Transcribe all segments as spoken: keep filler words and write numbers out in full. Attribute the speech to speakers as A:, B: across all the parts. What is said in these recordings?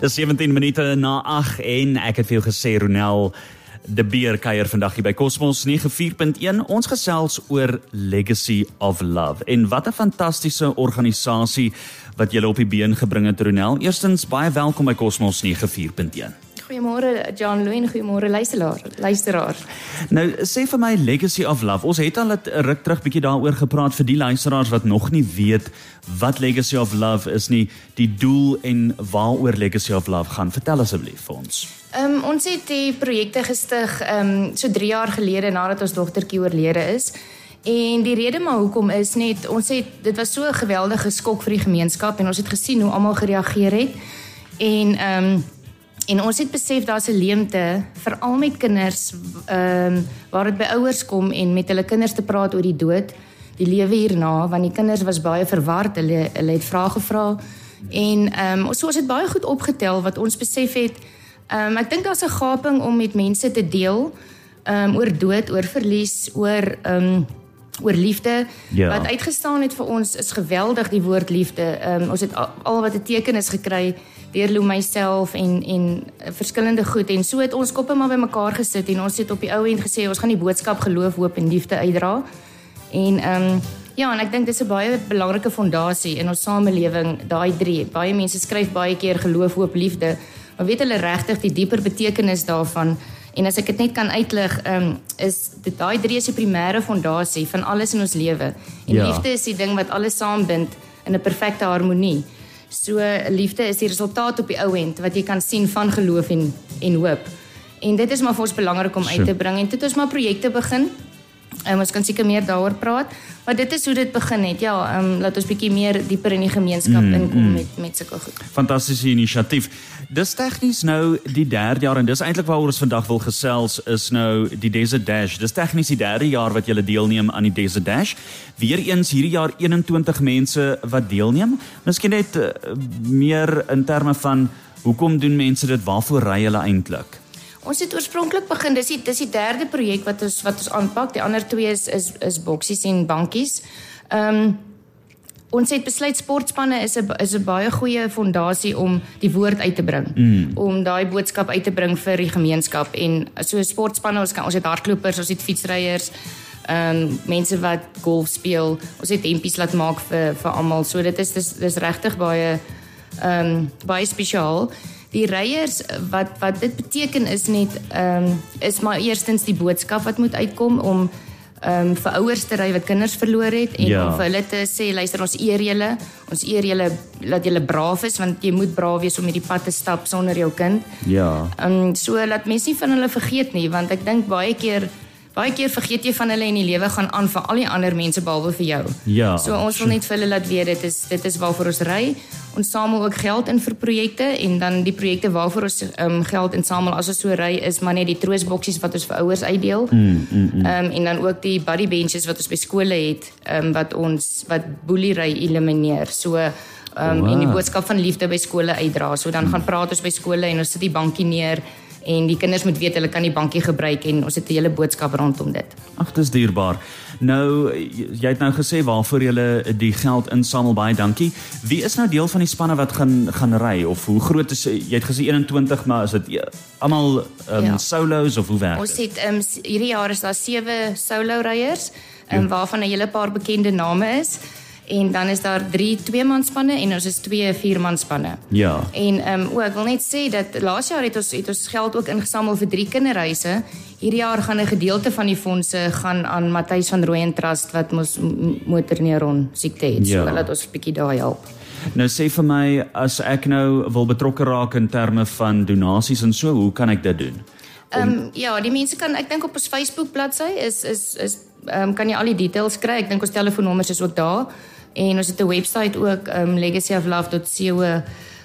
A: Dis sewentien minute na agt en ek het vir jou gesê, Ronel, de Beer kuier vandag hier by Cosmos nege vier punt een. Ons gesels oor Legacy of Love. En wat 'n fantastiese organisasie wat julle op die been gebring het, Ronel. Eerstens, baie welkom by Cosmos nege vier punt een.
B: Goeiemôre John-Louis en goeiemôre luisteraar, luisteraar.
A: Nou, sê vir my Legacy of Love. Ons het al 'n ruk terug bietjie daaroor gepraat vir die luisteraars wat nog nie weet wat Legacy of Love is nie, die doel en waaroor Legacy of Love gaan. Vertel asseblief vir ons.
B: Um, ons het die projekte gestig um, so drie jaar gelede nadat ons dogtertjie oorlede is. En die rede maar hoekom is net, ons het, dit was so 'n geweldige skok vir die gemeenskap en ons het gesien hoe almal gereageer het. En um, En ons het besef daar's 'n leemte, veral met kinders, um, waar dit by ouers kom en met hulle kinders te praat oor die dood, die lewe hierna, want die kinders was baie verward, hulle, hulle het vrae gevra. En um, so ons het baie goed opgetel wat ons besef het. Um, ek dink daar's 'n gaping om met mense te deel, um, oor dood, oor verlies, oor... Um, oor liefde.
A: Ja.
B: Wat uitgestaan het vir ons is geweldig die woord liefde. Um, ons het al, al wat 'n teken is gekry deur Lou myself en en verskillende goed en so het ons koppe maar bymekaar gesit en ons het op die ou end gesê ons gaan die boodskap geloof, hoop en liefde uitdra. En um, ja, en ek dink dis 'n baie belangrike fondasie in ons samelewing, daai drie. Baie mense skryf baie keer geloof, hoop, liefde, maar weet hulle regtig die dieper betekenis daarvan? En as ek dit net kan uitlig, um, is dit daai drie is die primêre fondasie van alles in ons lewe. En ja. Liefde is die ding wat alles saambind in 'n perfekte harmonie. So liefde is die resultaat op die ou end wat jy kan sien van geloof en en hoop. En dit is maar vir ons belangrik om uit te bring en dit is maar projekte begin. Um, ons kan seker meer daaroor praat, maar dit is hoe dit begin het. Ja, um, laat ons bietjie meer dieper in die gemeenskap mm, inkom mm. met met sulke goed.
A: Fantastiese inisiatief. Dis tegnies nou die derde jaar en dis eintlik waaroor ons vandag wil gesels is nou die Desert Dash. Dis tegnies die derde jaar wat julle deelneem aan die Desert Dash. Weereens hierdie jaar eenentwintig mense wat deelneem. Miskien net uh, meer in terme van hoekom doen mense dit, waarvoor ry hulle eintlik?
B: Ons het oorspronklik begin, dis die, dis die derde projek wat ons wat ons aanpak. Die ander twee is is is boksies en bankies. Ehm um, ons het besluit sportspanne is 'n is 'n baie goeie fondasie om die woord uit te bring. Mm. Om daai boodskap uit te bring vir die gemeenskap en so sportspanne, ons kan ons het hardlopers, ons het fietsryers, ehm um, mense wat golf speel. Ons het hempies laat maak vir vir almal. So dit is dis dis regtig baie ehm um, baie spesiaal. Die ryers, wat, wat dit beteken is net, um, is maar eerstens die boodskap wat moet uitkom om um, vir ouers te ry wat kinders verloor het en ja. om vir hulle te sê, luister, ons eer julle, ons eer julle, laat julle braaf is, want jy moet braaf wees om hierdie pad te stap sonder jou kind.
A: Ja.
B: Um, so laat mense nie van hulle vergeet nie, want ek dink baie keer, baie keer vergeet jy van hulle en die lewe gaan aan vir al die ander mense behalwe vir jou.
A: Ja.
B: So ons wil net vir hulle laat weet, dit is, dit is waarvoor ons ry. Ons samel ook geld in vir projekte en dan die projekte waarvoor ons um, geld insamel as ons so ry is maar net die troostboksies wat ons vir ouers uitdeel. Mm, mm, mm. Um, en dan ook die buddy benches wat ons by skole het, um, wat ons wat boelery elimineer. So um, wow. En die boodskap van liefde by skole uitdra. So dan gaan praat ons by skole en ons sit die bankie neer en die kinders moet weet hulle kan die bankie gebruik en ons het 'n hele boodskap rondom dit.
A: Ag, dis dierbaar. Nou, jy het nou gesê waarvoor julle die geld insamel, baie dankie. Wie is nou deel van die spanne wat gaan gaan ry of hoe groot is jy het gesê eenentwintig, maar is dit almal um, ja. solos of hoe werk dit?
B: Ons het um, hierdie jaar is daar sewe solo ryers, um, waarvan 'n hele paar bekende name is. En dan is daar drie tweemanspanne en ons is twee viermanspanne.
A: Ja.
B: En um, o, ek wil net sê dat laas jaar het ons het ons geld ook ingesamel vir drie kinderhuise. Hierdie jaar gaan 'n gedeelte van die fondse gaan aan Matthys van Rooyen Trust wat mos motorneuron siekte het. Ja. So laat ons 'n bietjie daai help.
A: Nou sê vir my, as ek nou wil betrokke raak in terme van donasies en so, hoe kan ek dit doen?
B: Om... Um, ja, die mense kan, ek dink op ons Facebook bladsy is is is um, kan jy al die details kry. Ek dink ons telefoonnommers is ook daar. En ons het 'n webwerf ook, um, legacy of love dot co.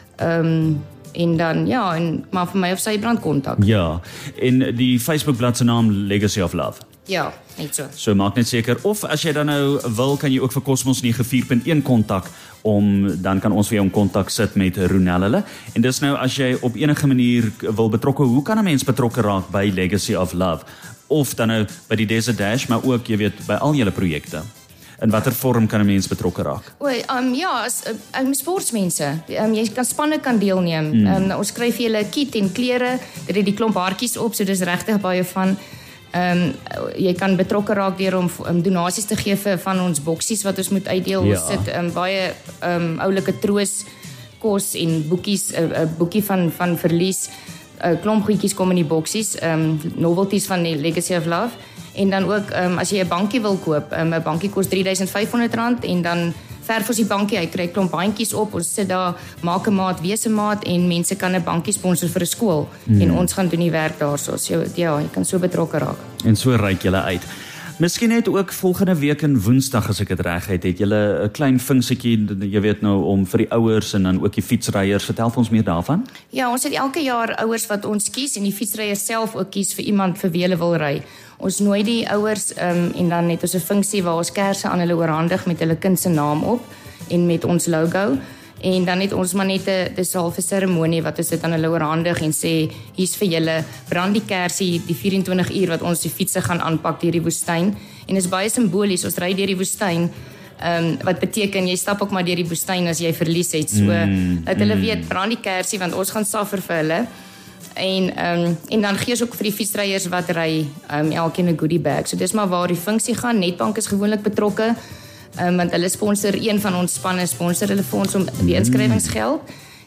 B: Um, en dan, ja, en, maar vir my of sy brand kontak.
A: Ja, en die Facebookblad se naam Legacy of Love.
B: Ja, net so.
A: So maak net seker, of as jy dan nou wil, kan jy ook vir Cosmos nege vier punt een kontak, om, dan kan ons vir jou in kontak sit met Ronel hulle. En dis nou, as jy op enige manier wil betrokke, hoe kan 'n mens betrokke raak by Legacy of Love? Of dan nou by die Desert Dash, maar ook, jy weet, by al julle projekte? In watter vorm kan 'n mens betrokke raak?
B: O, um, ja, as um, sportsmense. Um, jy kan spanne kan deelneem. Mm. Um, ons skryf julle 'n kit en klere, dit het die klomp haartjies op, so dis regtig baie van. Um, jy kan betrokke raak deur om um, donasies te gee vir van ons boksies wat ons moet uitdeel. Ja. Ons sit um, baie um, oulike troos kos en boekies, 'n uh, uh, boekie van van verlies. 'n uh, Klomp goedjies kom in die boksies, um, novelties van die Legacy of Love. En dan ook um, as jy 'n bankie wil koop, 'n um, bankie kos drie duisend vyf honderd rand en dan verf ons die bankie, hy kry klomp bandjies op, ons sit daar, maak 'n maat, wees 'n maat en mense kan 'n bankie sponsor vir 'n skool hmm. en ons gaan doen die werk daarso. So ja, jy kan so betrokke raak.
A: En so reik julle uit. Miskien net ook volgende week in Woensdag as ek dit reg het, het julle 'n klein funksietjie, jy weet nou, om vir die ouers en dan ook die fietsryers. Vertel ons meer daarvan.
B: Ja, ons het elke jaar ouers wat ons kies en die fietsryers self ook kies vir iemand vir wie hulle wil ry. Ons nooi die ouers um, en dan het ons 'n funksie waar ons kersse aan hulle oorhandig met hulle kind se naam op en met ons logo. En dan het ons maar net 'n dis half 'n seremonie wat ons dit aan hulle oorhandig en sê hier's vir julle brand die kersie die vyf en twintig uur wat ons die fietsse gaan aanpak deur die woestyn. En is baie simbolies, ons ry deur die woestyn. Um, wat beteken jy stap ook maar deur die woestyn as jy verlies het. So mm, dat hulle mm. weet brand die kersie want ons gaan suffer vir hulle. En um, en dan gee ons ook vir die fietsryers wat ry um, elkeen 'n goodie bag. So dis maar waar die funksie gaan. Nedbank is gewoonlik betrokke. Um, want hulle sponsor een van ons spanne, sponsor hulle vir ons om die inskrywingsgeld.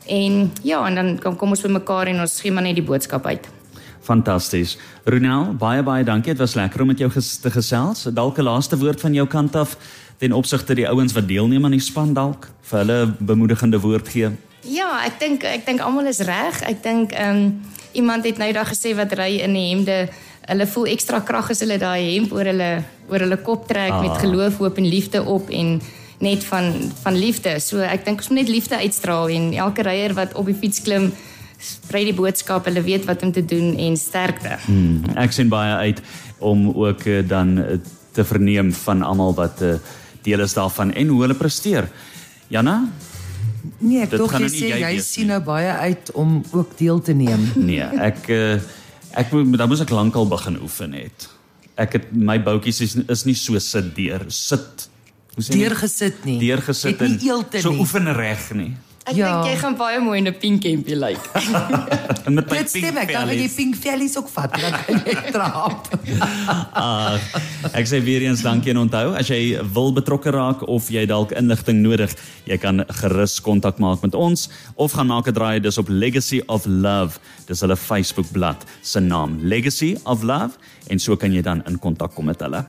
B: En ja, en dan kom, kom ons by mekaar en ons gee maar net die boodskap uit.
A: Fantasties. Ronel, baie baie dankie. Dit was lekker om met jou ges te gesels. Dalk 'n laaste woord van jou kant af ten opsigte die ouens wat deelneem aan die span dalk vir hulle 'n bemoedigende woord gee.
B: Ja, ek dink ek dink almal is reg. Ek dink ehm um, iemand het nou daag gesê wat ry in die hemde, hulle voel ekstra krag as hulle daai hemp oor hulle oor hulle kop trek ah. met geloof, hoop en liefde op en net van van liefde. So ek dink ons moet net liefde uitstraal en elke ryer wat op die fiets klim, sprei die boodskap, hulle weet wat om te doen en sterkte.
A: Hmm, ek sien baie uit om ook uh, dan uh, te verneem van almal wat uh, deel is daarvan en hoe hulle presteer. Jana?
C: Nee, ek tog jy sê jy sien nou baie uit om ook deel te neem.
A: Nee, ek uh, ek moet dan moet ek lankal begin oefen het. Ek het my boutjies is, is nie so sit deur sit.
C: Deurgesit nie.
A: Deurgesit en so oefen reg nie.
B: Ek ja. dink jy gaan baie mooi in 'n pink hempie lyk.
A: En met my
C: Dit
A: pink
C: stem, ek kan jy pink vellies ook vat, dan kan jy trap.
A: uh, ek sê weer eens dankie en onthou, as jy wil betrokke raak of jy dalk inligting nodig, jy kan gerus kontak maak met ons of gaan maak 'n draai dis op Legacy of Love. Dis hulle Facebook bladsy se naam, Legacy of Love, en so kan jy dan in kontak kom met hulle.